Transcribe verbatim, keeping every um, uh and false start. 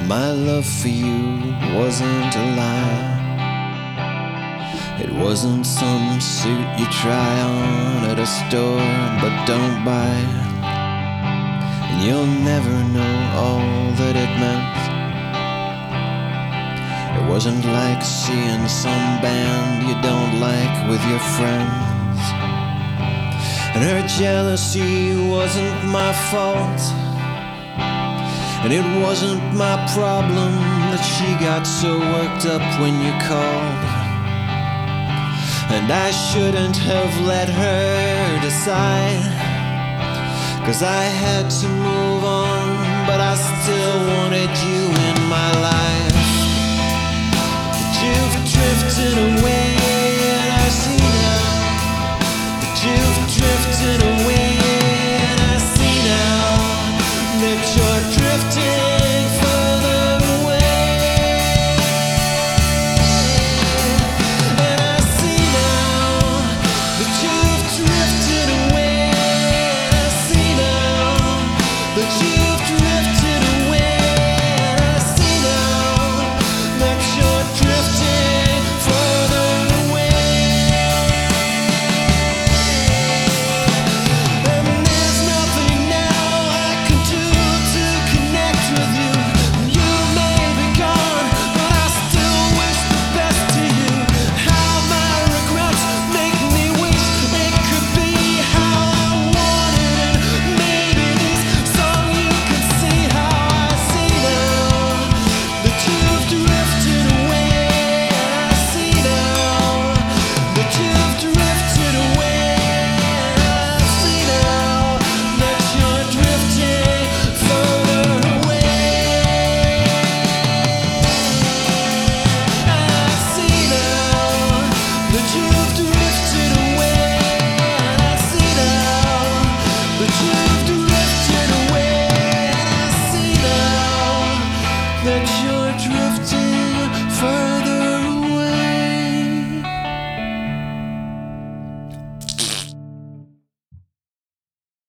My love for you wasn't a lie. It wasn't some suit you try on at a store but don't buy. And you'll never know all that it meant. It wasn't like seeing some band you don't like with your friends. And her jealousy wasn't my fault. And it wasn't my problem that she got so worked up when you called. And I shouldn't have let her decide, 'cause I had to move on, but I still wanted you in my life. But you've drifted away and I see now. But you've drifted away and I see now that you're drifting further away. And I see now that you've drifted away. And I see now that you